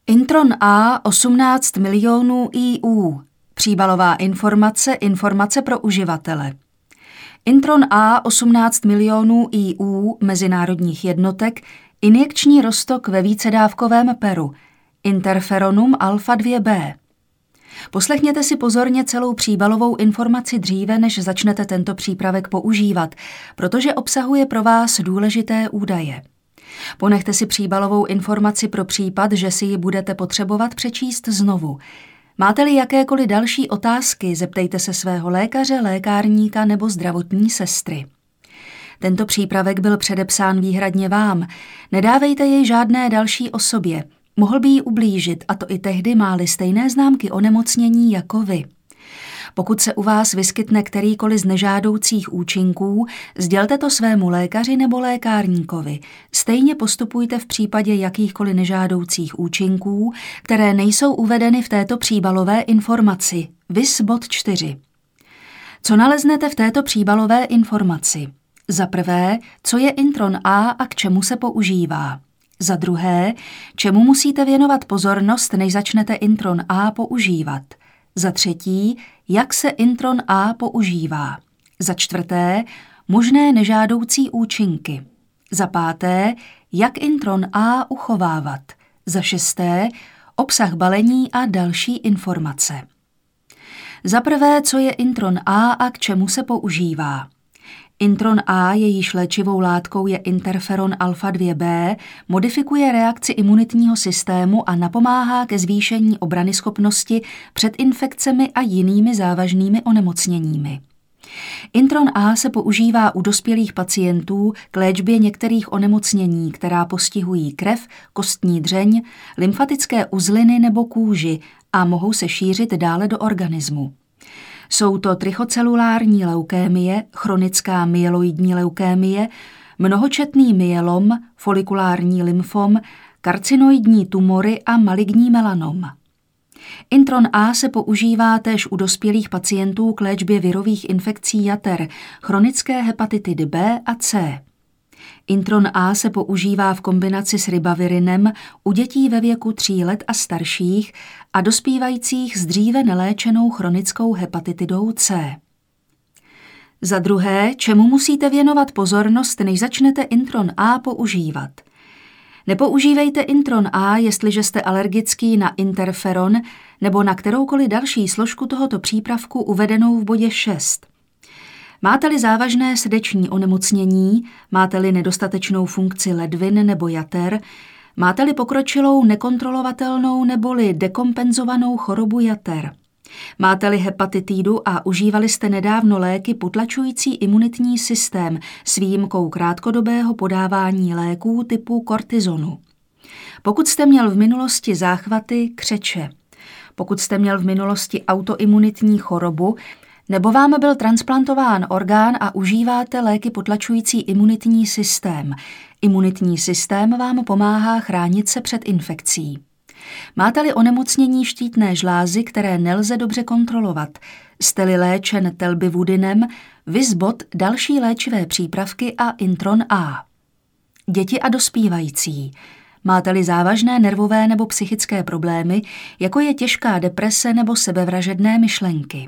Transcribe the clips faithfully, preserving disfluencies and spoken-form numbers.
Intron A osmnáct milionů E U. Příbalová informace, informace pro uživatele. Intron A osmnáct milionů E U mezinárodních jednotek, injekční roztok ve vícedávkovém peru, interferonum alfa dva B. Poslechněte si pozorně celou příbalovou informaci dříve, než začnete tento přípravek používat, protože obsahuje pro vás důležité údaje. Ponechte si příbalovou informaci pro případ, že si ji budete potřebovat přečíst znovu. Máte-li jakékoliv další otázky, zeptejte se svého lékaře, lékárníka nebo zdravotní sestry. Tento přípravek byl předepsán výhradně vám. Nedávejte jej žádné další osobě. Mohl by jí ublížit, a to i tehdy, má-li stejné známky onemocnění jako vy. Pokud se u vás vyskytne kterýkoliv z nežádoucích účinků, sdělte to svému lékaři nebo lékárníkovi. Stejně postupujte v případě jakýchkoliv nežádoucích účinků, které nejsou uvedeny v této příbalové informaci. Vis bod čtyři. Co naleznete v této příbalové informaci? Za prvé, co je Intron A a k čemu se používá. Za druhé, čemu musíte věnovat pozornost, než začnete Intron A používat. Za třetí, jak se Intron A používá. Za čtvrté, možné nežádoucí účinky. Za páté, jak Intron A uchovávat. Za šesté, obsah balení a další informace. Za prvé, co je Intron A a k čemu se používá. Intron A, jejíž léčivou látkou je interferon alfa dva B, modifikuje reakci imunitního systému a napomáhá ke zvýšení obranyschopnosti před infekcemi a jinými závažnými onemocněními. Intron A se používá u dospělých pacientů k léčbě některých onemocnění, která postihují krev, kostní dřeň, lymfatické uzliny nebo kůži a mohou se šířit dále do organismu. Jsou to trichocelulární leukémie, chronická myeloidní leukémie, mnohočetný myelom, folikulární lymfom, karcinoidní tumory a maligní melanom. Intron A se používá též u dospělých pacientů k léčbě virových infekcí jater, chronické hepatitidy B a C. Intron A se používá v kombinaci s ribavirinem u dětí ve věku tří let a starších a dospívajících s dříve neléčenou chronickou hepatitidou C. Za druhé, čemu musíte věnovat pozornost, než začnete Intron A používat. Nepoužívejte Intron A, jestliže jste alergický na interferon nebo na kteroukoliv další složku tohoto přípravku uvedenou v bodě šest. Máte-li závažné srdeční onemocnění, máte-li nedostatečnou funkci ledvin nebo jater, máte-li pokročilou nekontrolovatelnou neboli dekompenzovanou chorobu jater, máte-li hepatitidu a užívali jste nedávno léky potlačující imunitní systém s výjimkou krátkodobého podávání léků typu kortizonu. Pokud jste měl v minulosti záchvaty křeče, pokud jste měl v minulosti autoimunitní chorobu, nebo vám byl transplantován orgán a užíváte léky potlačující imunitní systém. Imunitní systém vám pomáhá chránit se před infekcí. Máte-li onemocnění štítné žlázy, které nelze dobře kontrolovat, jste-li léčen telbivudinem, Visbot další léčivé přípravky a Intron A. Děti a dospívající. Máte-li závažné nervové nebo psychické problémy, jako je těžká deprese nebo sebevražedné myšlenky.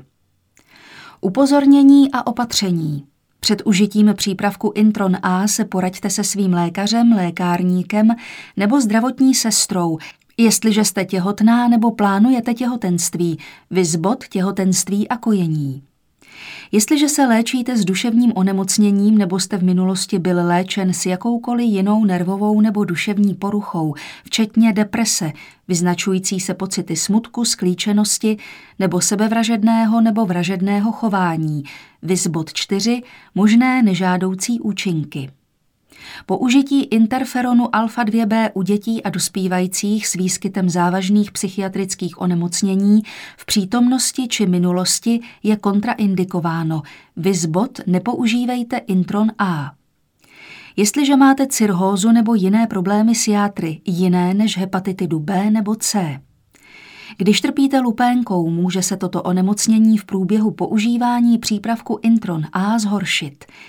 Upozornění a opatření. Před užitím přípravku Intron A se poraďte se svým lékařem, lékárníkem nebo zdravotní sestrou, jestliže jste těhotná nebo plánujete těhotenství, Visbot těhotenství a kojení. Jestliže se léčíte s duševním onemocněním nebo jste v minulosti byl léčen s jakoukoliv jinou nervovou nebo duševní poruchou, včetně deprese, vyznačující se pocity smutku, sklíčenosti nebo sebevražedného nebo vražedného chování, vis bod čtyři, možné nežádoucí účinky. Použití interferonu alfa dva B u dětí a dospívajících s výskytem závažných psychiatrických onemocnění v přítomnosti či minulosti je kontraindikováno. Vis bod nepoužívejte Intron A. Jestliže máte cirhózu nebo jiné problémy s játry, jiné než hepatitidu B nebo C. Když trpíte lupénkou, může se toto onemocnění v průběhu používání přípravku Intron A zhoršit.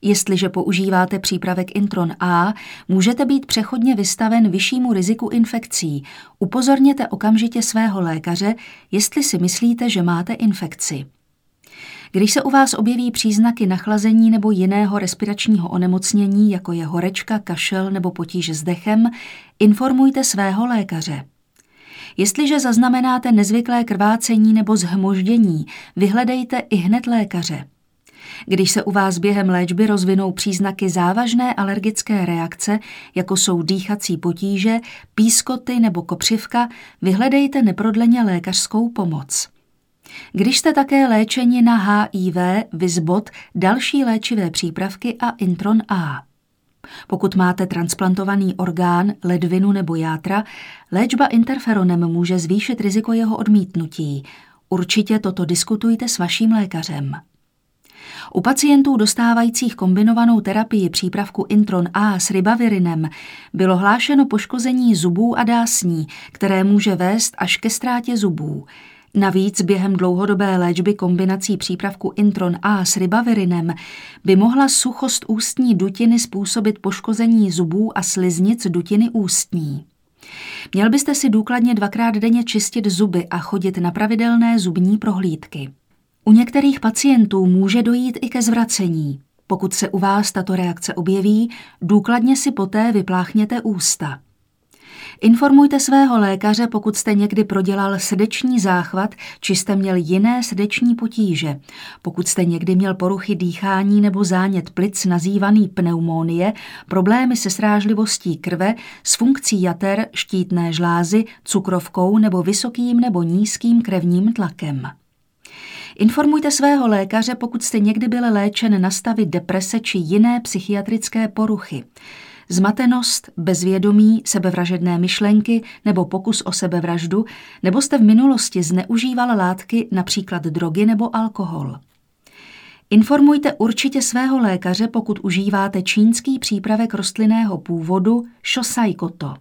Jestliže používáte přípravek Intron A, můžete být přechodně vystaven vyššímu riziku infekcí. Upozorněte okamžitě svého lékaře, jestli si myslíte, že máte infekci. Když se u vás objeví příznaky nachlazení nebo jiného respiračního onemocnění, jako je horečka, kašel nebo potíže s dechem, informujte svého lékaře. Jestliže zaznamenáte nezvyklé krvácení nebo zhmoždění, vyhledejte ihned lékaře. Když se u vás během léčby rozvinou příznaky závažné alergické reakce, jako jsou dýchací potíže, pískoty nebo kopřivka, vyhledejte neprodleně lékařskou pomoc. Když jste také léčeni na H I V, Vizbot, další léčivé přípravky a Intron A. Pokud máte transplantovaný orgán, ledvinu nebo játra, léčba interferonem může zvýšit riziko jeho odmítnutí. Určitě toto diskutujte s vaším lékařem. U pacientů dostávajících kombinovanou terapii přípravku Intron A s ribavirinem bylo hlášeno poškození zubů a dásní, které může vést až ke ztrátě zubů. Navíc během dlouhodobé léčby kombinací přípravku Intron A s ribavirinem by mohla suchost ústní dutiny způsobit poškození zubů a sliznic dutiny ústní. Měl byste si důkladně dvakrát denně čistit zuby a chodit na pravidelné zubní prohlídky. U některých pacientů může dojít i ke zvracení. Pokud se u vás tato reakce objeví, důkladně si poté vypláchněte ústa. Informujte svého lékaře, pokud jste někdy prodělal srdeční záchvat, či jste měl jiné srdeční potíže. Pokud jste někdy měl poruchy dýchání nebo zánět plic nazývaný pneumonie, problémy se srážlivostí krve, s funkcí jater, štítné žlázy, cukrovkou nebo vysokým nebo nízkým krevním tlakem. Informujte svého lékaře, pokud jste někdy byl léčen na stavy deprese či jiné psychiatrické poruchy. Zmatenost, bezvědomí, sebevražedné myšlenky nebo pokus o sebevraždu, nebo jste v minulosti zneužíval látky, například drogy nebo alkohol. Informujte určitě svého lékaře, pokud užíváte čínský přípravek rostlinného původu Shosai-koto.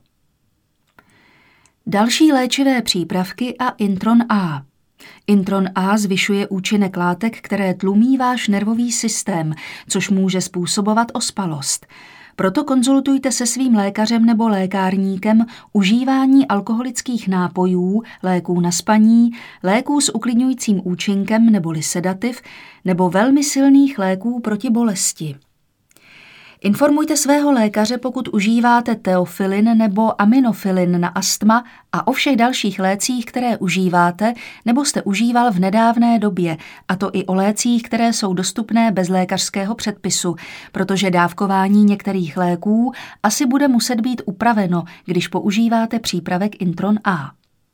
Další léčivé přípravky a Intron A. Intron A zvyšuje účinek látek, které tlumí váš nervový systém, což může způsobovat ospalost. Proto konzultujte se svým lékařem nebo lékárníkem užívání alkoholických nápojů, léků na spaní, léků s uklidňujícím účinkem neboli sedativ nebo velmi silných léků proti bolesti. Informujte svého lékaře, pokud užíváte teofilin nebo aminofilin na astma a o všech dalších lécích, které užíváte nebo jste užíval v nedávné době, a to i o lécích, které jsou dostupné bez lékařského předpisu, protože dávkování některých léků asi bude muset být upraveno, když používáte přípravek Intron A.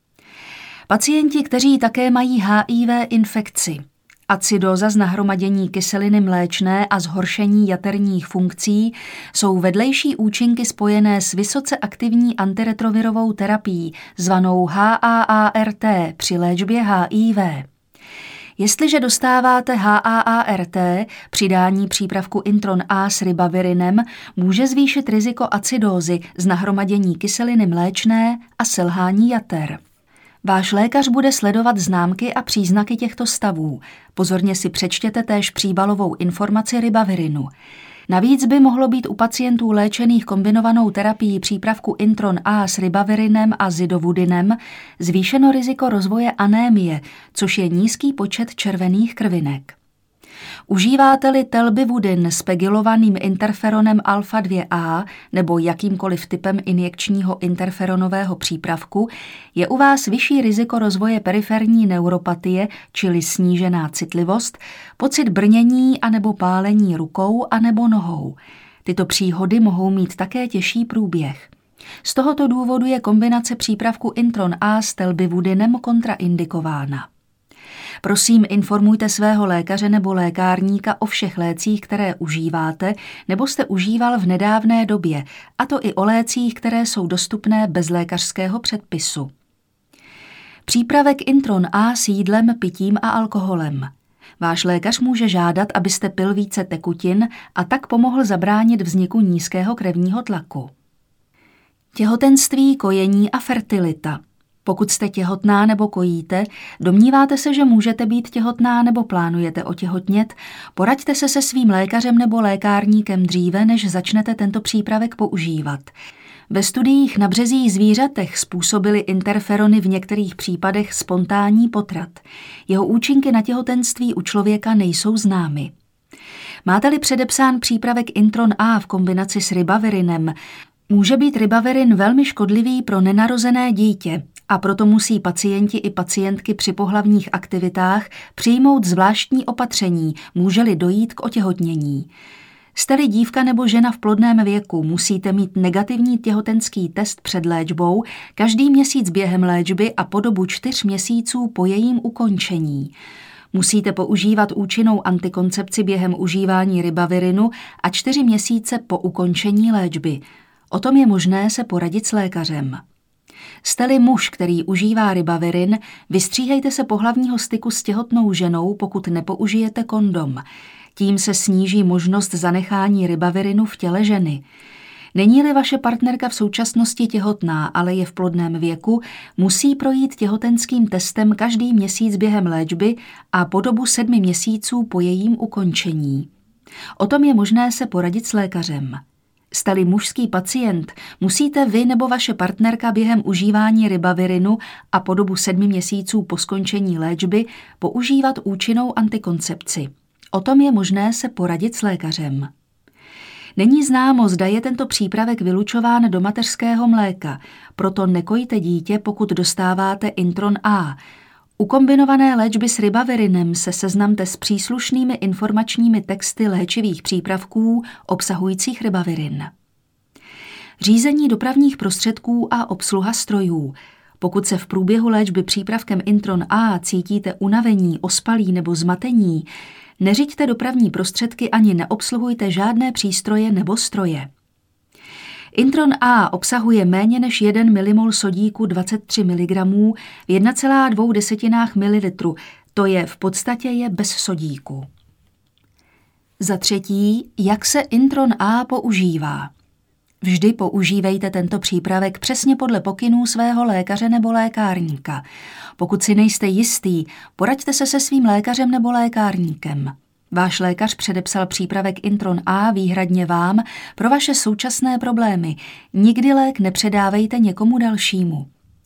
Pacienti, kteří také mají H I V infekci, acidóza z nahromadění kyseliny mléčné a zhoršení jaterních funkcí jsou vedlejší účinky spojené s vysoce aktivní antiretrovirovou terapií zvanou H A A R T při léčbě H I V. Jestliže dostáváte H A A R T, přidání přípravku Intron A s ribavirinem může zvýšit riziko acidózy z nahromadění kyseliny mléčné a selhání jater. Váš lékař bude sledovat známky a příznaky těchto stavů. Pozorně si přečtěte též příbalovou informaci ribavirinu. Navíc by mohlo být u pacientů léčených kombinovanou terapií přípravku Intron A s ribavirinem a zidovudinem zvýšeno riziko rozvoje anémie, což je nízký počet červených krvinek. Užíváte-li telbivudin s pegylovaným interferonem alfa dva A nebo jakýmkoliv typem injekčního interferonového přípravku, je u vás vyšší riziko rozvoje periferní neuropatie, čili snížená citlivost, pocit brnění anebo pálení rukou anebo nohou. Tyto příhody mohou mít také těžší průběh. Z tohoto důvodu je kombinace přípravku Intron A s telbivudinem kontraindikována. Prosím, informujte svého lékaře nebo lékárníka o všech lécích, které užíváte nebo jste užíval v nedávné době, a to i o lécích, které jsou dostupné bez lékařského předpisu. Přípravek Intron A s jídlem, pitím a alkoholem. Váš lékař může žádat, abyste pil více tekutin a tak pomohl zabránit vzniku nízkého krevního tlaku. Těhotenství, kojení a fertilita. Pokud jste těhotná nebo kojíte, domníváte se, že můžete být těhotná nebo plánujete otěhotnět, poraďte se se svým lékařem nebo lékárníkem dříve, než začnete tento přípravek používat. Ve studiích na březích zvířatech způsobily interferony v některých případech spontánní potrat. Jeho účinky na těhotenství u člověka nejsou známy. Máte-li předepsán přípravek Intron A v kombinaci s ribavirinem, může být ribavirin velmi škodlivý pro nenarozené dítě a proto musí pacienti i pacientky při pohlavních aktivitách přijmout zvláštní opatření, může-li dojít k otěhotnění. Jste-li dívka nebo žena v plodném věku, musíte mít negativní těhotenský test před léčbou každý měsíc během léčby a po dobu čtyř měsíců po jejím ukončení. Musíte používat účinnou antikoncepci během užívání ribavirinu a čtyři měsíce po ukončení léčby. O tom je možné se poradit s lékařem. Jste-li muž, který užívá ribavirin, vystříhejte se pohlavního styku s těhotnou ženou, pokud nepoužijete kondom. Tím se sníží možnost zanechání ribavirinu v těle ženy. Není-li vaše partnerka v současnosti těhotná, ale je v plodném věku, musí projít těhotenským testem každý měsíc během léčby a po dobu sedmi měsíců po jejím ukončení. O tom je možné se poradit s lékařem. Jste-li mužský pacient, musíte vy nebo vaše partnerka během užívání ribavirinu a po dobu sedmi měsíců po skončení léčby používat účinnou antikoncepci. O tom je možné se poradit s lékařem. Není známo, zda je tento přípravek vylučován do mateřského mléka, proto nekojte dítě, pokud dostáváte Intron A. U kombinované léčby s ribavirinem se seznamte s příslušnými informačními texty léčivých přípravků obsahujících ribavirin. Řízení dopravních prostředků a obsluha strojů. Pokud se v průběhu léčby přípravkem Intron A cítíte unavení, ospalí nebo zmatení, neřiďte dopravní prostředky ani neobsluhujte žádné přístroje nebo stroje. Intron A obsahuje méně než jeden milimol sodíku dvacet tři miligramů v jedna celá dvě desetinách mililitru, to je v podstatě je bez sodíku. Za třetí, jak se Intron A používá? Vždy používejte tento přípravek přesně podle pokynů svého lékaře nebo lékárníka. Pokud si nejste jistý, poraďte se se svým lékařem nebo lékárníkem. Váš lékař předepsal přípravek Intron A výhradně vám pro vaše současné problémy. Nikdy lék nepředávejte někomu dalšímu.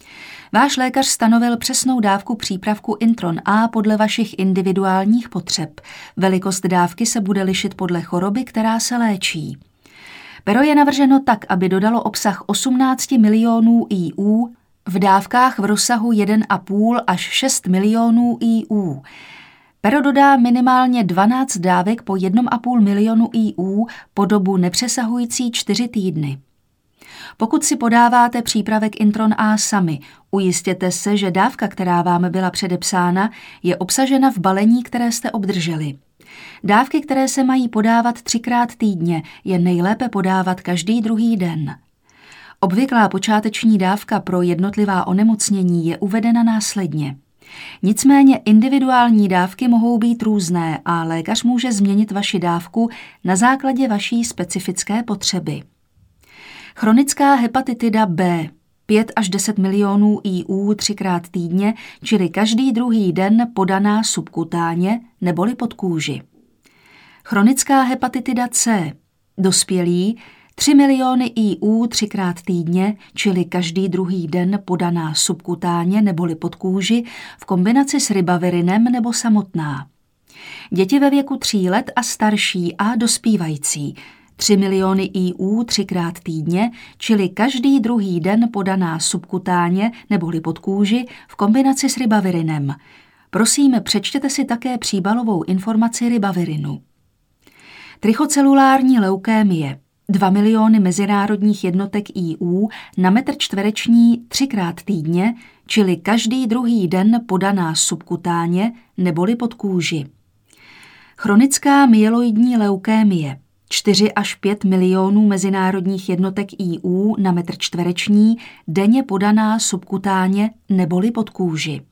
Váš lékař stanovil přesnou dávku přípravku Intron A podle vašich individuálních potřeb. Velikost dávky se bude lišit podle choroby, která se léčí. Pero je navrženo tak, aby dodalo obsah osmnáct milionů I U v dávkách v rozsahu jedna celá pět až šest milionů I U. Pero dodá minimálně dvanáct dávek po jedna celá pět milionu I U po dobu nepřesahující čtyři týdny. Pokud si podáváte přípravek Intron A sami, ujistěte se, že dávka, která vám byla předepsána, je obsažena v balení, které jste obdrželi. Dávky, které se mají podávat třikrát týdně, je nejlépe podávat každý druhý den. Obvyklá počáteční dávka pro jednotlivá onemocnění je uvedena následně. Nicméně individuální dávky mohou být různé a lékař může změnit vaši dávku na základě vaší specifické potřeby. Chronická hepatitida B, pět až deset milionů I U třikrát týdně, čili každý druhý den podaná subkutáně neboli pod kůži. Chronická hepatitida C, dospělí, tři miliony I U třikrát týdně, čili každý druhý den podaná subkutáně neboli pod kůži v kombinaci s ribavirinem nebo samotná. Děti ve věku tří let a starší a dospívající, tři miliony I U třikrát týdně, čili každý druhý den podaná subkutáně neboli pod kůži v kombinaci s ribavirinem. Prosím, přečtěte si také příbalovou informaci ribavirinu. Trichocelulární leukémie, dva miliony mezinárodních jednotek I U na metr čtvereční třikrát týdně, čili každý druhý den podaná subkutáně neboli pod kůži. Chronická myeloidní leukémie, čtyři až pět milionů mezinárodních jednotek I U na metr čtvereční, denně podaná subkutáně neboli pod kůži.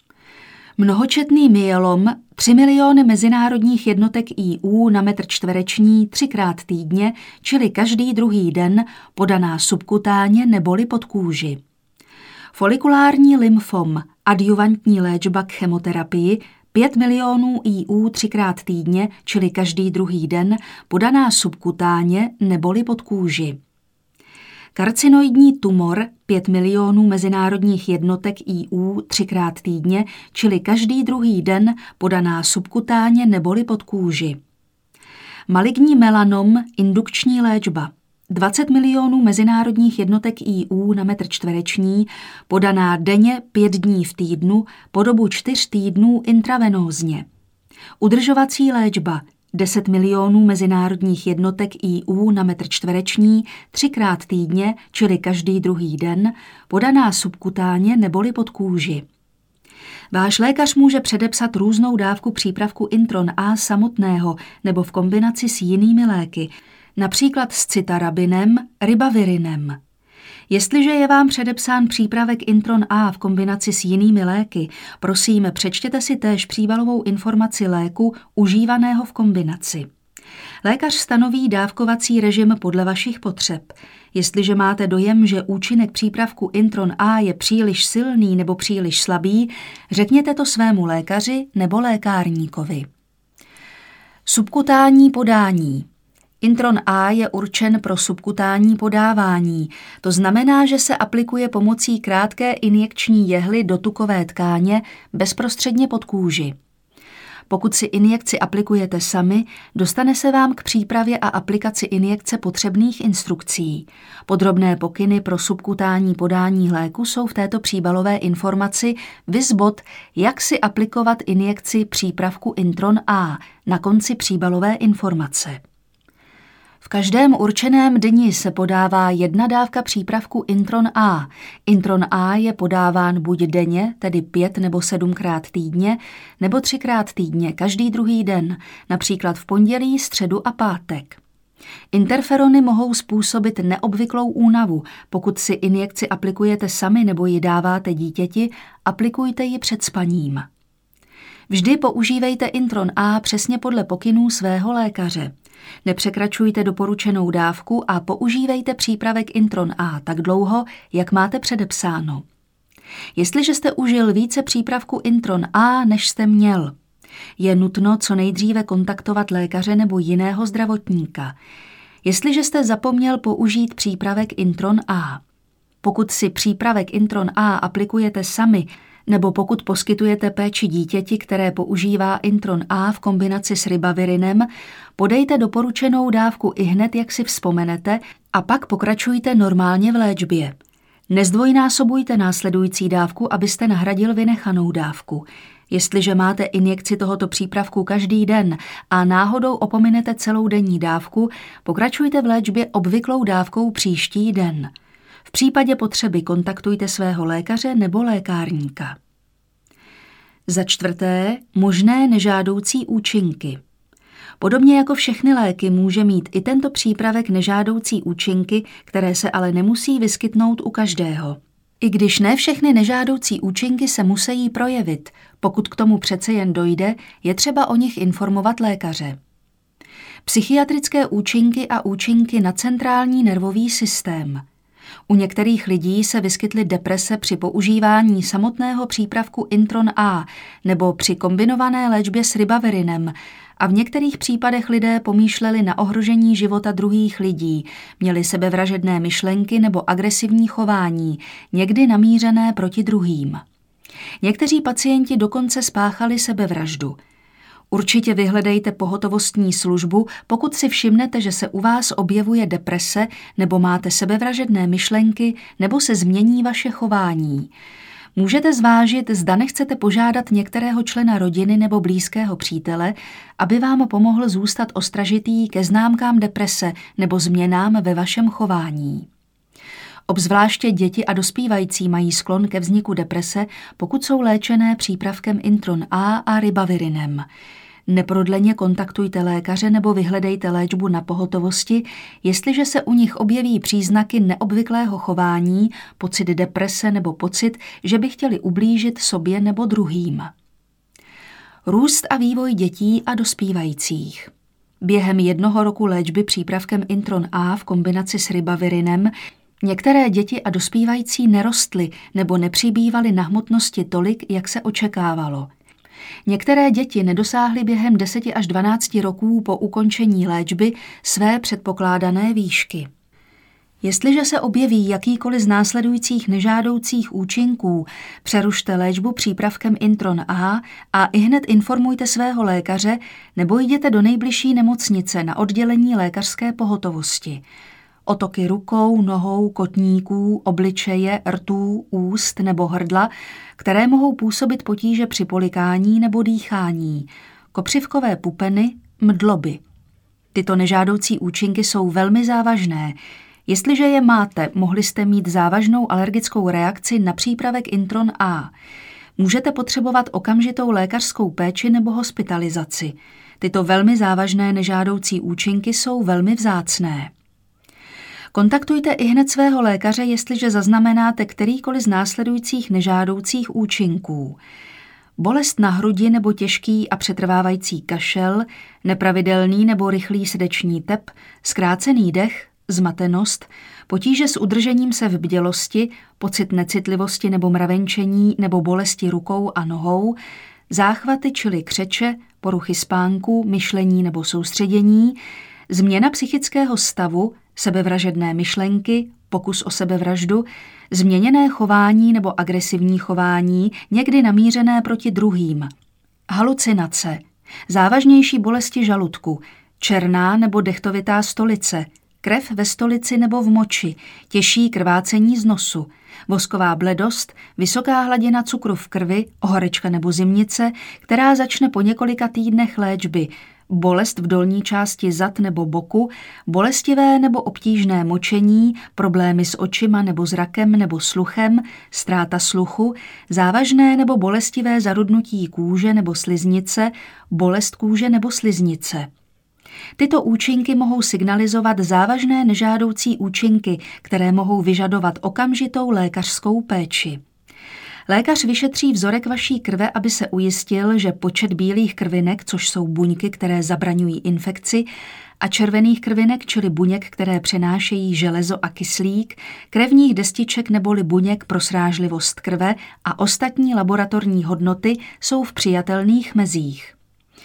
Mnohočetný myelom, tři miliony mezinárodních jednotek I U na metr čtvereční třikrát týdně, čili každý druhý den, podaná subkutáně neboli pod kůži. Folikulární lymfom, adjuvantní léčba k chemoterapii, pět milionů I U třikrát týdně, čili každý druhý den, podaná subkutáně neboli pod kůži. Karcinoidní tumor, pět milionů mezinárodních jednotek I U třikrát týdně, čili každý druhý den, podaná subkutáně neboli pod kůži. Maligní melanom, indukční léčba, dvacet milionů mezinárodních jednotek I U na metr čtvereční, podaná denně pět dní v týdnu po dobu čtyř týdnů intravenózně. Udržovací léčba, deset milionů mezinárodních jednotek I U na metr čtvereční, třikrát týdně, čili každý druhý den, podaná subkutáně neboli pod kůži. Váš lékař může předepsat různou dávku přípravku Intron A samotného nebo v kombinaci s jinými léky, například s citarabinem, ribavirinem. Jestliže je vám předepsán přípravek Intron A v kombinaci s jinými léky, prosím, přečtěte si též příbalovou informaci léku užívaného v kombinaci. Lékař stanoví dávkovací režim podle vašich potřeb. Jestliže máte dojem, že účinek přípravku Intron A je příliš silný nebo příliš slabý, řekněte to svému lékaři nebo lékárníkovi. Subkutánní podání. Intron A je určen pro subkutánní podávání. To znamená, že se aplikuje pomocí krátké injekční jehly do tukové tkáně bezprostředně pod kůži. Pokud si injekci aplikujete sami, dostane se vám k přípravě a aplikaci injekce potřebných instrukcí. Podrobné pokyny pro subkutánní podání léku jsou v této příbalové informaci viz bod, jak si aplikovat injekci přípravku Intron A na konci příbalové informace. V každém určeném dni se podává jedna dávka přípravku Intron A. Intron A je podáván buď denně, tedy pět nebo sedmkrát týdně, nebo třikrát týdně, každý druhý den, například v pondělí, středu a pátek. Interferony mohou způsobit neobvyklou únavu. Pokud si injekci aplikujete sami nebo ji dáváte dítěti, aplikujte ji před spaním. Vždy používejte Intron A přesně podle pokynů svého lékaře. Nepřekračujte doporučenou dávku a používejte přípravek Intron A tak dlouho, jak máte předepsáno. Jestliže jste užil více přípravku Intron A, než jste měl, je nutno co nejdříve kontaktovat lékaře nebo jiného zdravotníka. Jestliže jste zapomněl použít přípravek Intron A, pokud si přípravek Intron A aplikujete sami, nebo pokud poskytujete péči dítěti, které používá Intron A v kombinaci s ribavirinem, podejte doporučenou dávku ihned, jak si vzpomenete, a pak pokračujte normálně v léčbě. Nezdvojnásobujte následující dávku, abyste nahradil vynechanou dávku. Jestliže máte injekci tohoto přípravku každý den a náhodou opominete celou denní dávku, pokračujte v léčbě obvyklou dávkou příští den. V případě potřeby kontaktujte svého lékaře nebo lékárníka. Za čtvrté, možné nežádoucí účinky. Podobně jako všechny léky může mít i tento přípravek nežádoucí účinky, které se ale nemusí vyskytnout u každého. I když ne všechny nežádoucí účinky se musí projevit, pokud k tomu přece jen dojde, je třeba o nich informovat lékaře. Psychiatrické účinky a účinky na centrální nervový systém. U některých lidí se vyskytly deprese při používání samotného přípravku Intron A nebo při kombinované léčbě s ribavirinem a v některých případech lidé pomýšleli na ohrožení života druhých lidí, měli sebevražedné myšlenky nebo agresivní chování, někdy namířené proti druhým. Někteří pacienti dokonce spáchali sebevraždu. Určitě vyhledejte pohotovostní službu, pokud si všimnete, že se u vás objevuje deprese nebo máte sebevražedné myšlenky nebo se změní vaše chování. Můžete zvážit, zda nechcete požádat některého člena rodiny nebo blízkého přítele, aby vám pomohl zůstat ostražitý ke známkám deprese nebo změnám ve vašem chování. Obzvláště děti a dospívající mají sklon ke vzniku deprese, pokud jsou léčené přípravkem Intron A a ribavirinem. Neprodleně kontaktujte lékaře nebo vyhledejte léčbu na pohotovosti, jestliže se u nich objeví příznaky neobvyklého chování, pocit deprese nebo pocit, že by chtěli ublížit sobě nebo druhým. Růst a vývoj dětí a dospívajících. Během jednoho roku léčby přípravkem Intron A v kombinaci s ribavirinem Některé děti a dospívající nerostly nebo nepřibývaly na hmotnosti tolik, jak se očekávalo. Některé děti nedosáhly během deseti až dvanácti roků po ukončení léčby své předpokládané výšky. Jestliže se objeví jakýkoliv z následujících nežádoucích účinků, přerušte léčbu přípravkem Intron A a ihned informujte svého lékaře nebo jděte do nejbližší nemocnice na oddělení lékařské pohotovosti. Otoky rukou, nohou, kotníků, obličeje, rtů, úst nebo hrdla, které mohou působit potíže při polikání nebo dýchání, kopřivkové pupeny, mdloby. Tyto nežádoucí účinky jsou velmi závažné. Jestliže je máte, mohli jste mít závažnou alergickou reakci na přípravek Intron A. Můžete potřebovat okamžitou lékařskou péči nebo hospitalizaci. Tyto velmi závažné nežádoucí účinky jsou velmi vzácné. Kontaktujte ihned svého lékaře, jestliže zaznamenáte kterýkoliv z následujících nežádoucích účinků. Bolest na hrudi nebo těžký a přetrvávající kašel, nepravidelný nebo rychlý srdeční tep, zkrácený dech, zmatenost, potíže s udržením se v bdělosti, pocit necitlivosti nebo mravenčení nebo bolesti rukou a nohou, záchvaty čili křeče, poruchy spánku, myšlení nebo soustředění, změna psychického stavu, sebevražedné myšlenky, pokus o sebevraždu, změněné chování nebo agresivní chování, někdy namířené proti druhým, halucinace, závažnější bolesti žaludku, černá nebo dechtovitá stolice, krev ve stolici nebo v moči, těžší krvácení z nosu, vosková bledost, vysoká hladina cukru v krvi, horečka nebo zimnice, která začne po několika týdnech léčby, bolest v dolní části zad nebo boku, bolestivé nebo obtížné močení, problémy s očima nebo zrakem nebo sluchem, ztráta sluchu, závažné nebo bolestivé zarudnutí kůže nebo sliznice, bolest kůže nebo sliznice. Tyto účinky mohou signalizovat závažné nežádoucí účinky, které mohou vyžadovat okamžitou lékařskou péči. Lékař vyšetří vzorek vaší krve, aby se ujistil, že počet bílých krvinek, což jsou buňky, které zabraňují infekci, a červených krvinek, čili buněk, které přenášejí železo a kyslík, krevních destiček neboli buněk pro srážlivost krve a ostatní laboratorní hodnoty jsou v přijatelných mezích.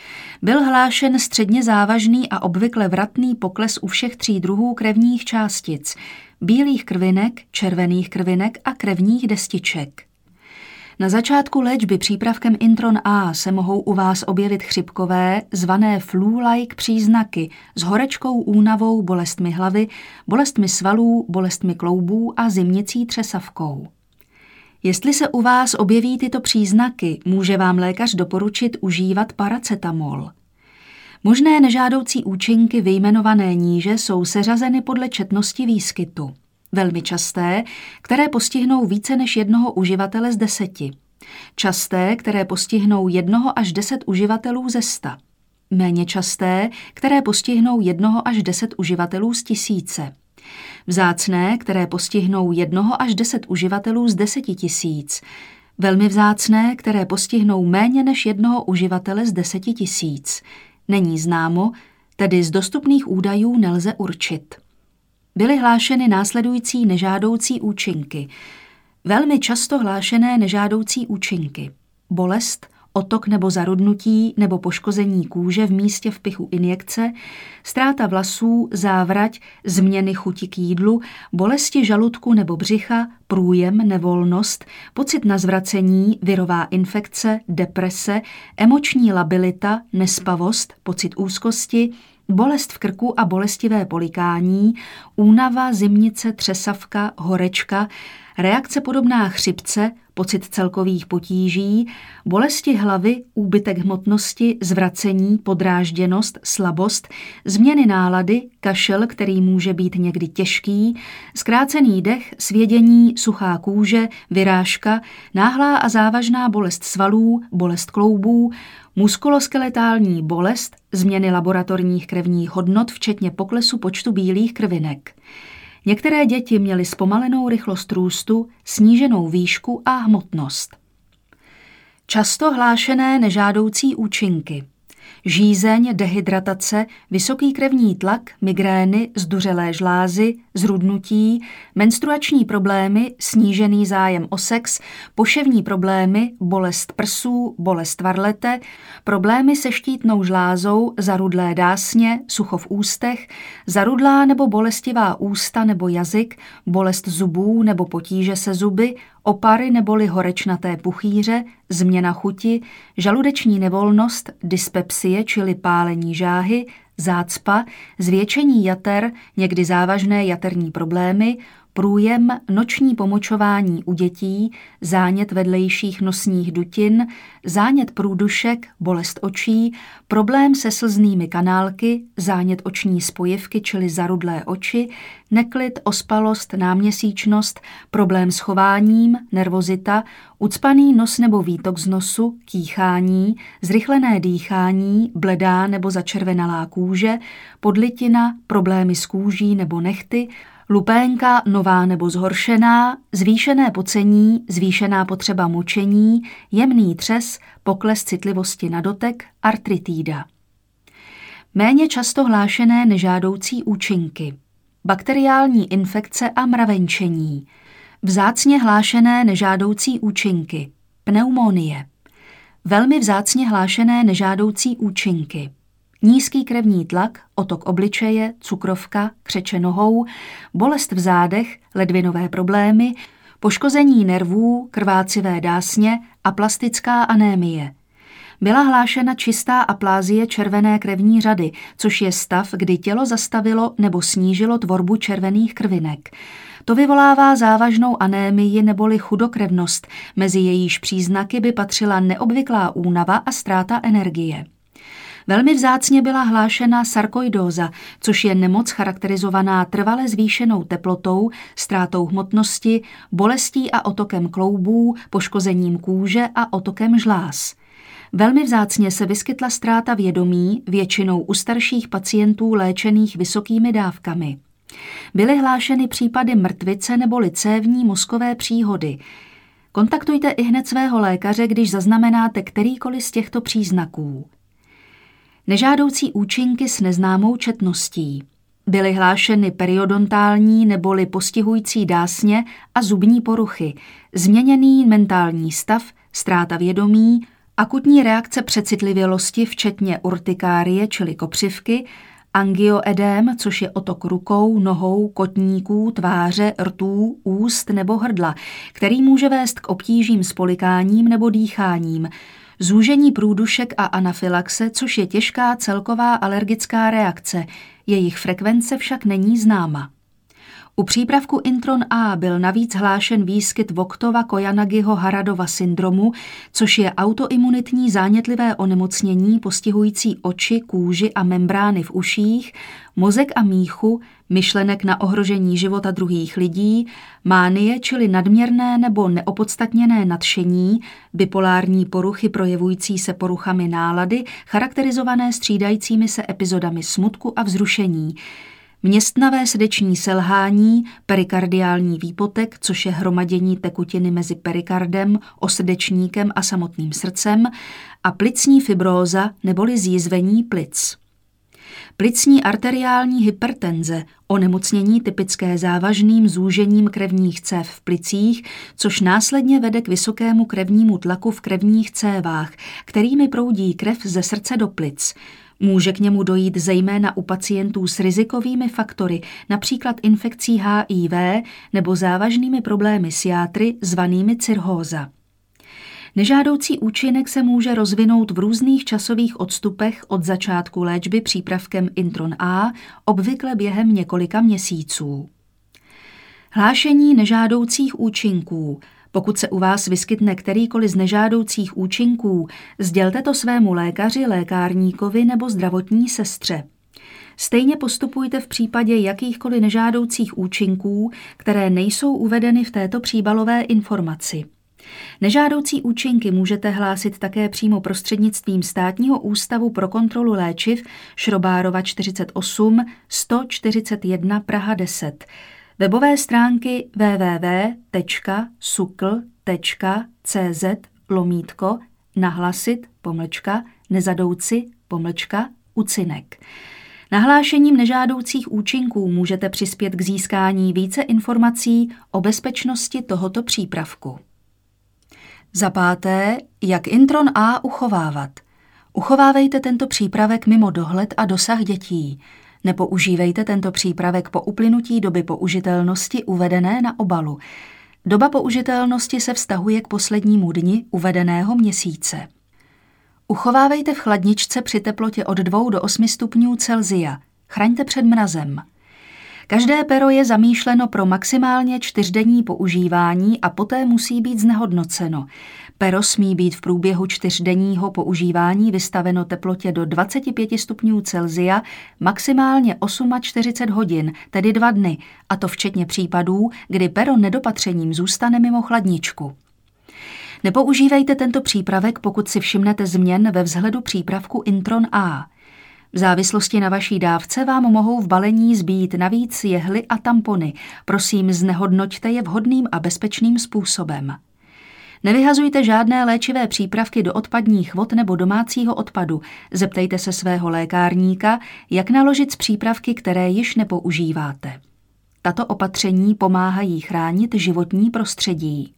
Byl hlášen středně závažný a obvykle vratný pokles u všech tří druhů krevních částic, bílých krvinek, červených krvinek a krevních destiček. Na začátku léčby přípravkem Intron A se mohou u vás objevit chřipkové, zvané flu-like příznaky s horečkou, únavou, bolestmi hlavy, bolestmi svalů, bolestmi kloubů a zimnicí třesavkou. Jestli se u vás objeví tyto příznaky, může vám lékař doporučit užívat paracetamol. Možné nežádoucí účinky vyjmenované níže jsou seřazeny podle četnosti výskytu. Velmi časté, které postihnou více než jednoho uživatele z deseti. Časté, které postihnou jednoho až deset uživatelů ze sta. Méně časté, které postihnou jednoho až deset uživatelů z tisíce. Vzácné, které postihnou jednoho až deset uživatelů z deseti tisíc. Velmi vzácné, které postihnou méně než jednoho uživatele z deseti tisíc. Není známo, tedy z dostupných údajů nelze určit. Byly hlášeny následující nežádoucí účinky. Velmi často hlášené nežádoucí účinky. Bolest, otok nebo zarudnutí nebo poškození kůže v místě vpichu injekce, ztráta vlasů, závrať, změny chuti k jídlu, bolesti žaludku nebo břicha, průjem, nevolnost, pocit na zvracení, virová infekce, deprese, emoční labilita, nespavost, pocit úzkosti, bolest v krku a bolestivé polikání, únava, zimnice, třesavka, horečka, reakce podobná chřipce, pocit celkových potíží, bolesti hlavy, úbytek hmotnosti, zvracení, podrážděnost, slabost, změny nálady, kašel, který může být někdy těžký, zkrácený dech, svědění, suchá kůže, vyrážka, náhlá a závažná bolest svalů, bolest kloubů, muskuloskeletální bolest, změny laboratorních krevních hodnot, včetně poklesu počtu bílých krvinek. Některé děti měly zpomalenou rychlost růstu, sníženou výšku a hmotnost. Často hlášené nežádoucí účinky. žízeň, dehydratace, vysoký krevní tlak, migrény, zduřelé žlázy, zrudnutí, menstruační problémy, snížený zájem o sex, poševní problémy, bolest prsů, bolest varlete, problémy se štítnou žlázou, zarudlé dásně, sucho v ústech, zarudlá nebo bolestivá ústa nebo jazyk, bolest zubů nebo potíže se zuby, opary neboli horečnaté puchýře, změna chuti, žaludeční nevolnost, dyspepsie, čili pálení žáhy, zácpa, zvětšení jater, někdy závažné jaterní problémy, průjem, noční pomočování u dětí, zánět vedlejších nosních dutin, zánět průdušek, bolest očí, problém se slznými kanálky, zánět oční spojivky, čili zarudlé oči, neklid, ospalost, náměsíčnost, problém s chováním, nervozita, ucpaný nos nebo výtok z nosu, kýchání, zrychlené dýchání, bledá nebo začervenalá kůže, podlitina, problémy s kůží nebo nehty, lupénka nová nebo zhoršená, zvýšené pocení, zvýšená potřeba močení, jemný třes, pokles citlivosti na dotek, artritída. Méně často hlášené nežádoucí účinky. Bakteriální infekce a mravenčení. Vzácně hlášené nežádoucí účinky. Pneumonie. Velmi vzácně hlášené nežádoucí účinky. Nízký krevní tlak, otok obličeje, cukrovka, křeče nohou, bolest v zádech, ledvinové problémy, poškození nervů, krvácivé dásně a plastická anémie. Byla hlášena čistá aplázie červené krevní řady, což je stav, kdy tělo zastavilo nebo snížilo tvorbu červených krvinek. To vyvolává závažnou anémii neboli chudokrevnost, mezi jejíž příznaky by patřila neobvyklá únava a ztráta energie. Velmi vzácně byla hlášena sarkoidóza, což je nemoc charakterizovaná trvale zvýšenou teplotou, ztrátou hmotnosti, bolestí a otokem kloubů, poškozením kůže a otokem žláz. Velmi vzácně se vyskytla ztráta vědomí, většinou u starších pacientů léčených vysokými dávkami. Byly hlášeny případy mrtvice nebo cévní mozkové příhody. Kontaktujte ihned svého lékaře, když zaznamenáte kterýkoliv z těchto příznaků. Nežádoucí účinky s neznámou četností. Byly hlášeny periodontální neboli postihující dásně a zubní poruchy, změněný mentální stav, ztráta vědomí, akutní reakce přecitlivělosti včetně urtikárie, čili kopřivky, angioedém, což je otok rukou, nohou, kotníků, tváře, rtů, úst nebo hrdla, který může vést k obtížím s polikáním nebo dýcháním, zúžení průdušek a anafylaxe, což je těžká celková alergická reakce, jejich frekvence však není známa. U přípravku Intron A byl navíc hlášen výskyt Voktova-Kojanagiho-Haradova syndromu, což je autoimunitní zánětlivé onemocnění postihující oči, kůži a membrány v uších, mozek a míchu, myšlenek na ohrožení života druhých lidí, mánie, čili nadměrné nebo neopodstatněné nadšení, bipolární poruchy projevující se poruchami nálady, charakterizované střídajícími se epizodami smutku a vzrušení, městnavé srdeční selhání, perikardiální výpotek, což je hromadění tekutiny mezi perikardem, osrdečníkem a samotným srdcem, a plicní fibróza neboli zjizvení plic. Plicní arteriální hypertenze, onemocnění typické závažným zúžením krevních cév v plicích, což následně vede k vysokému krevnímu tlaku v krevních cévách, kterými proudí krev ze srdce do plic. Může k němu dojít zejména u pacientů s rizikovými faktory, například infekcí H I V nebo závažnými problémy s játry zvanými cirhóza. Nežádoucí účinek se může rozvinout v různých časových odstupech od začátku léčby přípravkem Intron A, obvykle během několika měsíců. Hlášení nežádoucích účinků. Pokud se u vás vyskytne kterýkoliv z nežádoucích účinků, sdělte to svému lékaři, lékárníkovi nebo zdravotní sestře. Stejně postupujte v případě jakýchkoliv nežádoucích účinků, které nejsou uvedeny v této příbalové informaci. Nežádoucí účinky můžete hlásit také přímo prostřednictvím Státního ústavu pro kontrolu léčiv Šrobárova čtyřicet osm sto čtyřicet jedna Praha deset. Webové stránky w w w tečka sukl tečka c z lomítko nahlasit pomlčka nezadouci pomlčka Ucinek. Nahlášením nežádoucích účinků můžete přispět k získání více informací o bezpečnosti tohoto přípravku. Za páté, jak Intron A uchovávat. Uchovávejte tento přípravek mimo dohled a dosah dětí. Nepoužívejte tento přípravek po uplynutí doby použitelnosti uvedené na obalu. Doba použitelnosti se vztahuje k poslednímu dni uvedeného měsíce. Uchovávejte v chladničce při teplotě od dvou do osmi stupňů Celsia. Chraňte před mrazem. Každé pero je zamýšleno pro maximálně čtyřdenní používání a poté musí být znehodnoceno. Pero smí být v průběhu čtyřdenního používání vystaveno teplotě do dvacet pět stupňů Celsia maximálně čtyřicet osm hodin, tedy dva dny, a to včetně případů, kdy pero nedopatřením zůstane mimo chladničku. Nepoužívejte tento přípravek, pokud si všimnete změn ve vzhledu přípravku Intron A. V závislosti na vaší dávce vám mohou v balení zbýt navíc jehly a tampony. Prosím, znehodnoťte je vhodným a bezpečným způsobem. Nevyhazujte žádné léčivé přípravky do odpadních vod nebo domácího odpadu. Zeptejte se svého lékárníka, jak naložit s přípravky, které již nepoužíváte. Tato opatření pomáhají chránit životní prostředí.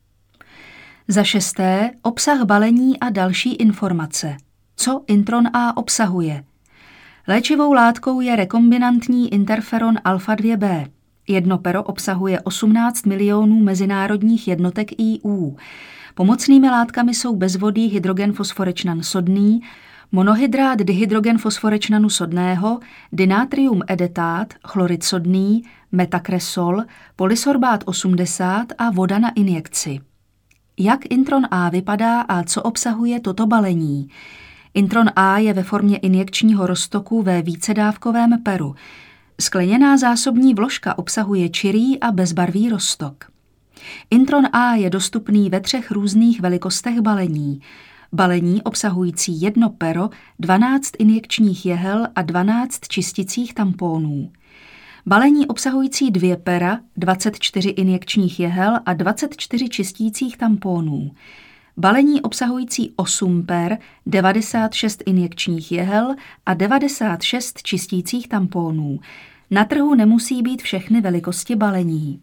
Za šesté, obsah balení a další informace. Co Intron A obsahuje? Léčivou látkou je rekombinantní interferon alfa dva bé. Jedno pero obsahuje osmnáct milionů mezinárodních jednotek I U. Pomocnými látkami jsou bezvodý hydrogenfosforečnan sodný, monohydrát dihydrogenfosforečnanu sodného, dinatrium edetát, chlorid sodný, metakresol, polysorbát osmdesát a voda na injekci. Jak Intron A vypadá a co obsahuje toto balení? Intron A je ve formě injekčního roztoku ve vícedávkovém peru. Skleněná zásobní vložka obsahuje čirý a bezbarvý roztok. Intron A je dostupný ve třech různých velikostech balení. Balení obsahující jedno pero, dvanáct injekčních jehel a dvanáct čisticích tamponů. Balení obsahující dvě pera, dvacet čtyři injekčních jehel a dvacet čtyři čistících tamponů. Balení obsahující osm per, devadesát šest injekčních jehel a devadesát šest čistících tamponů. Na trhu nemusí být všechny velikosti balení.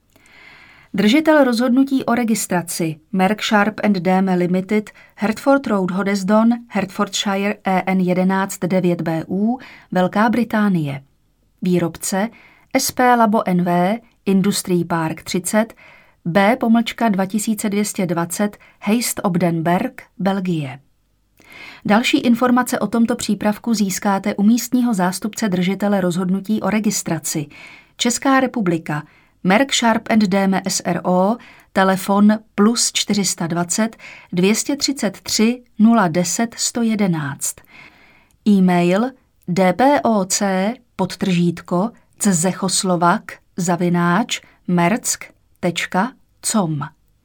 Držitel rozhodnutí o registraci Merck Sharp and Dahme Limited, Hertford Road Hoddesdon, Hertfordshire E N jedenáct devět B U, Velká Británie. Výrobce S P Labo N V, Industrie Park třicet, B pomlčka dva tisíce dvě stě dvacet, Heist op den Berg, Belgie. Další informace o tomto přípravku získáte u místního zástupce držitele rozhodnutí o registraci. Česká republika, Merck Sharp and Dahme S R O, telefon plus čtyři sta dvacet, dvě stě třicet tři, nula deset, sto jedenáct. E-mail dpoc podtržítko czechoslovak zavináč merck tečka com.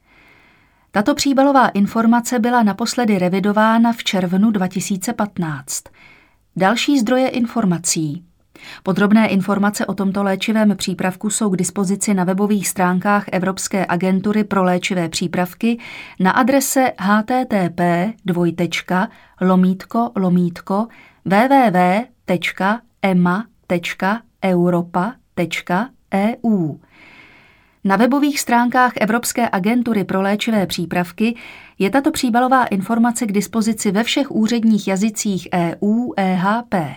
Tato příbalová informace byla naposledy revidována v červnu dva tisíce patnáct. Další zdroje informací. Podrobné informace o tomto léčivém přípravku jsou k dispozici na webových stránkách Evropské agentury pro léčivé přípravky na adrese http dvojtečka lomítko lomítko www tečka ema tečka europa tečka e u. Na webových stránkách Evropské agentury pro léčivé přípravky je tato příbalová informace k dispozici ve všech úředních jazycích E U E H P.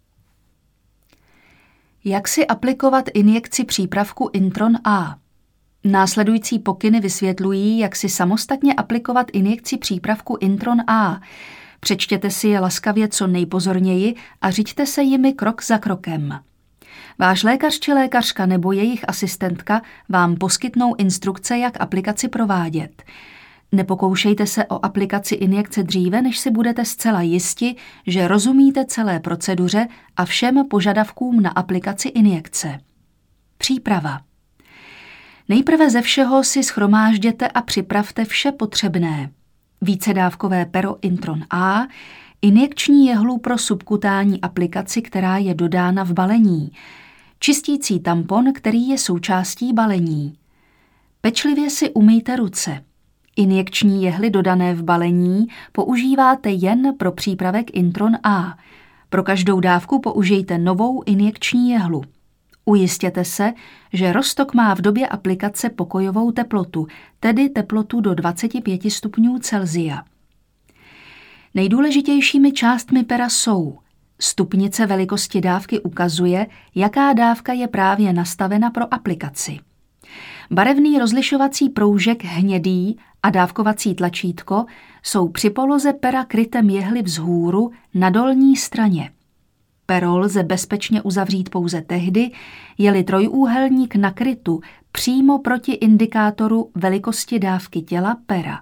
Jak si aplikovat injekci přípravku Intron A? Následující pokyny vysvětlují, jak si samostatně aplikovat injekci přípravku Intron A. Přečtěte si je laskavě co nejpozorněji a řiďte se jimi krok za krokem. Váš lékař či lékařka nebo jejich asistentka vám poskytnou instrukce, jak aplikaci provádět. Nepokoušejte se o aplikaci injekce dříve, než si budete zcela jisti, že rozumíte celé proceduře a všem požadavkům na aplikaci injekce. Příprava. Nejprve ze všeho si shromážděte a připravte vše potřebné. Vícedávkové pero Intron A, injekční jehlu pro subkutánní aplikaci, která je dodána v balení, čistící tampon, který je součástí balení. Pečlivě si umyjte ruce. Injekční jehly dodané v balení používáte jen pro přípravek Intron A. Pro každou dávku použijte novou injekční jehlu. Ujistěte se, že roztok má v době aplikace pokojovou teplotu, tedy teplotu do dvacet pět stupňů Celsia. Nejdůležitějšími částmi pera jsou: stupnice velikosti dávky ukazuje, jaká dávka je právě nastavena pro aplikaci. Barevný rozlišovací proužek hnědý a dávkovací tlačítko jsou při poloze pera krytem jehly vzhůru na dolní straně. Pero lze bezpečně uzavřít pouze tehdy, je-li trojúhelník na krytu přímo proti indikátoru velikosti dávky těla pera.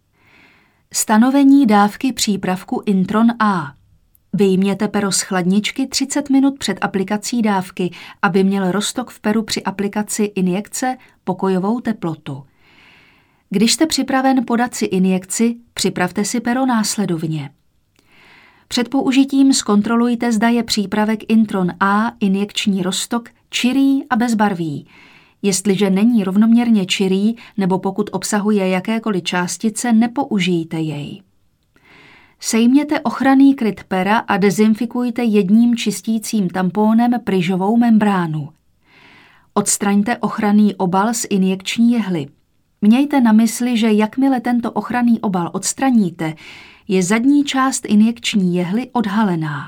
Stanovení dávky přípravku Intron A. Vyjměte pero z chladničky třicet minut před aplikací dávky, aby měl roztok v peru při aplikaci injekce pokojovou teplotu. Když jste připraven podat si injekci, připravte si pero následovně. Před použitím zkontrolujte, zda je přípravek Intron A injekční roztok čirý a bezbarvý. Jestliže není rovnoměrně čirý nebo pokud obsahuje jakékoliv částice, nepoužijte jej. Sejměte ochranný kryt pera a dezinfikujte jedním čistícím tampónem pryžovou membránu. Odstraňte ochranný obal z injekční jehly. Mějte na mysli, že jakmile tento ochranný obal odstraníte, je zadní část injekční jehly odhalená.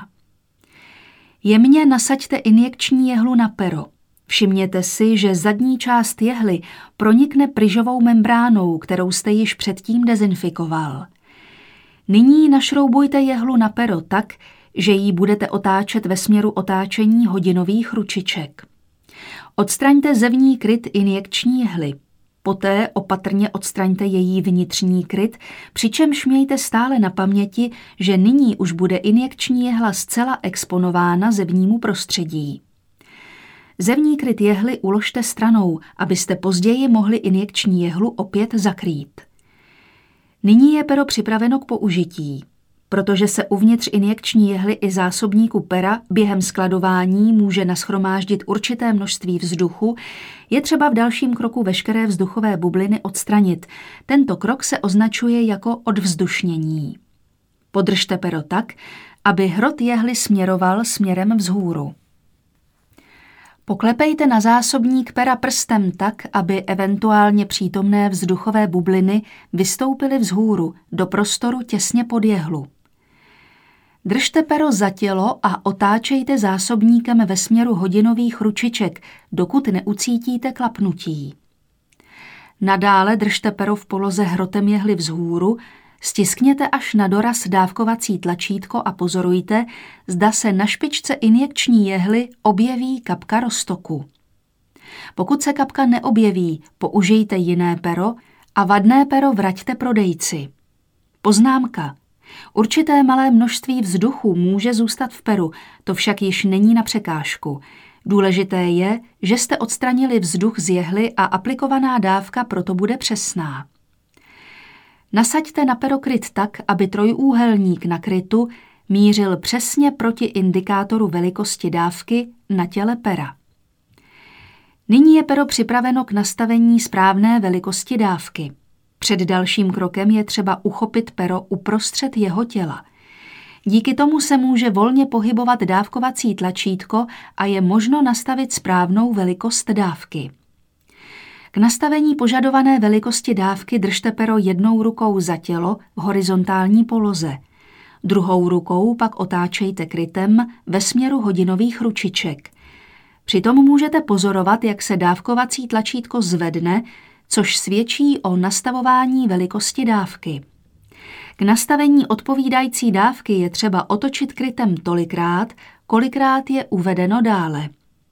Jemně nasaďte injekční jehlu na pero. Všimněte si, že zadní část jehly pronikne pryžovou membránou, kterou jste již předtím dezinfikoval. Nyní našroubujte jehlu na pero tak, že ji budete otáčet ve směru otáčení hodinových ručiček. Odstraňte zevní kryt injekční jehly. Poté opatrně odstraňte její vnitřní kryt, přičemž mějte stále na paměti, že nyní už bude injekční jehla zcela exponována zevnímu prostředí. Zevní kryt jehly uložte stranou, abyste později mohli injekční jehlu opět zakrýt. Nyní je pero připraveno k použití. Protože se uvnitř injekční jehly i zásobníku pera během skladování může nashromáždit určité množství vzduchu, je třeba v dalším kroku veškeré vzduchové bubliny odstranit. Tento krok se označuje jako odvzdušnění. Podržte pero tak, aby hrot jehly směroval směrem vzhůru. Poklepejte na zásobník pera prstem tak, aby eventuálně přítomné vzduchové bubliny vystoupily vzhůru do prostoru těsně pod jehlu. Držte pero za tělo a otáčejte zásobníkem ve směru hodinových ručiček, dokud neucítíte klapnutí. Nadále držte pero v poloze hrotem jehly vzhůru, stiskněte až na doraz dávkovací tlačítko a pozorujte, zda se na špičce injekční jehly objeví kapka roztoku. Pokud se kapka neobjeví, použijte jiné pero a vadné pero vraťte prodejci. Poznámka. Určité malé množství vzduchu může zůstat v peru, to však již není na překážku. Důležité je, že jste odstranili vzduch z jehly a aplikovaná dávka proto bude přesná. Nasaďte na pero kryt tak, aby trojúhelník na krytu mířil přesně proti indikátoru velikosti dávky na těle pera. Nyní je pero připraveno k nastavení správné velikosti dávky. Před dalším krokem je třeba uchopit pero uprostřed jeho těla. Díky tomu se může volně pohybovat dávkovací tlačítko a je možno nastavit správnou velikost dávky. K nastavení požadované velikosti dávky držte pero jednou rukou za tělo v horizontální poloze. Druhou rukou pak otáčejte krytem ve směru hodinových ručiček. Přitom můžete pozorovat, jak se dávkovací tlačítko zvedne, což svědčí o nastavování velikosti dávky. K nastavení odpovídající dávky je třeba otočit krytem tolikrát, kolikrát je uvedeno dále.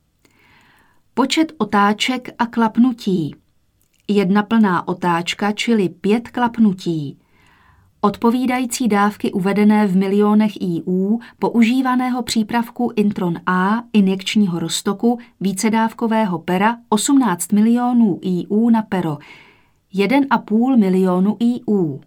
Počet otáček a klapnutí. Jedna plná otáčka, čili pět klapnutí. Odpovídající dávky uvedené v milionech I U používaného přípravku Intron A injekčního roztoku vícedávkového pera osmnáct milionů I U na pero, jeden a půl milionu I U.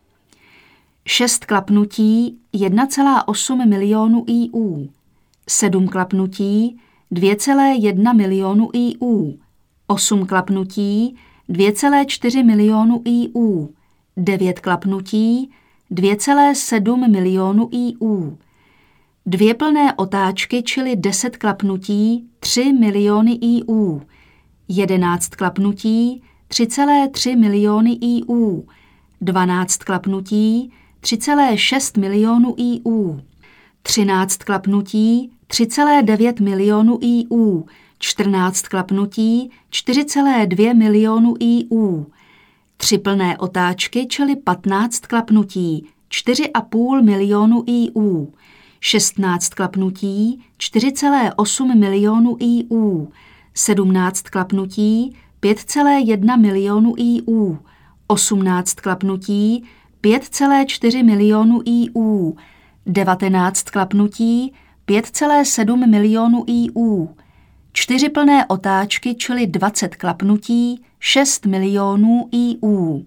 šest klapnutí jedna celá osm milionu I U. sedm klapnutí dvě celá jedna milionu I U. osm klapnutí dvě celá čtyři milionu I U. devět klapnutí, dvě celá sedm milionu í ú. Dvě plné otáčky, čili deset klapnutí, tři miliony í ú. jedenáct klapnutí, tři celá tři miliony í ú. dvanáct klapnutí, tři celá šest milionu í ú. třináct klapnutí, tři celá devět milionu í ú. čtrnáct klapnutí, čtyři celá dvě milionu í ú. Tři plné otáčky, čili patnáct klapnutí, čtyři a půl milionu í ú. šestnáct klapnutí, čtyři celá osm milionu í ú. sedmnáct klapnutí, pět celá jedna milionu í ú. osmnáct klapnutí, pět celá čtyři milionu í ú. devatenáct klapnutí, pět celá sedm milionu í ú. Čtyři plné otáčky, čili dvacet klapnutí, šest milionů í ú.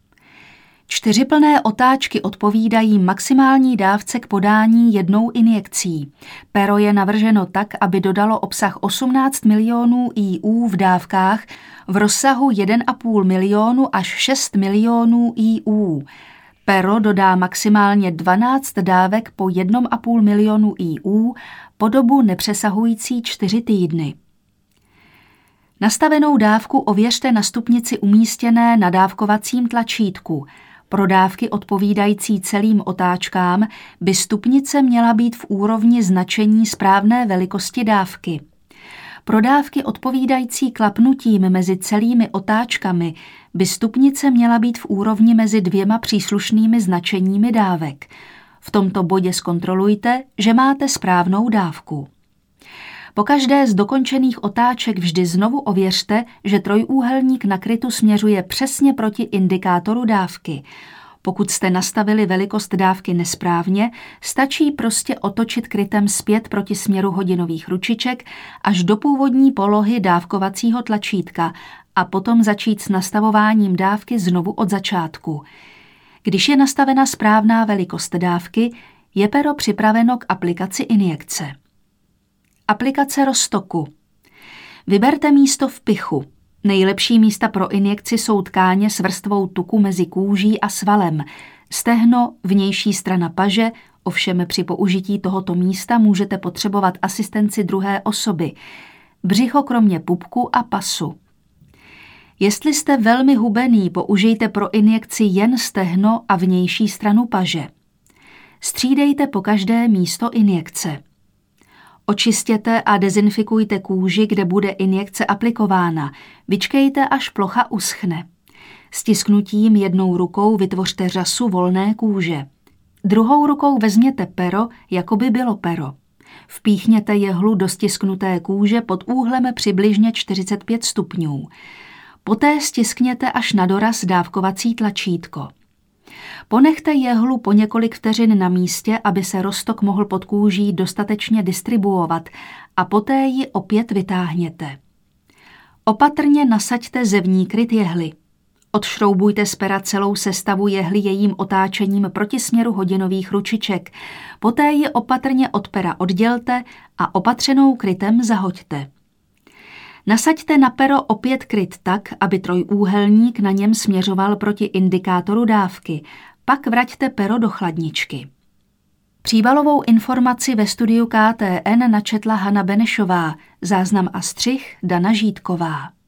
Čtyři plné otáčky odpovídají maximální dávce k podání jednou injekcí. Pero je navrženo tak, aby dodalo obsah osmnáct milionů í ú v dávkách v rozsahu jedna a půl milionu až šest milionů í ú. Pero dodá maximálně dvanáct dávek po jedna a půl milionu í ú po dobu nepřesahující čtyři týdny. Nastavenou dávku ověřte na stupnici umístěné na dávkovacím tlačítku. Pro dávky odpovídající celým otáčkám by stupnice měla být v úrovni značení správné velikosti dávky. Pro dávky odpovídající klapnutím mezi celými otáčkami by stupnice měla být v úrovni mezi dvěma příslušnými značeními dávek. V tomto bodě zkontrolujte, že máte správnou dávku. Po každé z dokončených otáček vždy znovu ověřte, že trojúhelník na krytu směřuje přesně proti indikátoru dávky. Pokud jste nastavili velikost dávky nesprávně, stačí prostě otočit krytem zpět proti směru hodinových ručiček až do původní polohy dávkovacího tlačítka a potom začít s nastavováním dávky znovu od začátku. Když je nastavena správná velikost dávky, je pero připraveno k aplikaci injekce. Aplikace roztoku. Vyberte místo v pichu. Nejlepší místa pro injekci jsou tkáně s vrstvou tuku mezi kůží a svalem, stehno, vnější strana paže, ovšem při použití tohoto místa můžete potřebovat asistenci druhé osoby, břicho kromě pupku a pasu. Jestli jste velmi hubený, použijte pro injekci jen stehno a vnější stranu paže. Střídejte po každé místo injekce. Očistěte a dezinfikujte kůži, kde bude injekce aplikována. Vyčkejte, až plocha uschne. Stisknutím jednou rukou vytvořte řasu volné kůže. Druhou rukou vezměte pero, jako by bylo pero. Vpíchněte jehlu do stisknuté kůže pod úhlem přibližně čtyřicet pět stupňů. Poté stiskněte až na doraz dávkovací tlačítko. Ponechte jehlu po několik vteřin na místě, aby se roztok mohl pod kůží dostatečně distribuovat a poté ji opět vytáhněte. Opatrně nasaďte zevní kryt jehly. Odšroubujte z pera celou sestavu jehly jejím otáčením proti směru hodinových ručiček, poté ji opatrně od pera oddělte a opatřenou krytem zahoďte. Nasaďte na pero opět kryt tak, aby trojúhelník na něm směřoval proti indikátoru dávky, pak vraťte pero do chladničky. Příbalovou informaci ve studiu K T N načetla Hana Benešová, záznam a střih Dana Žítková.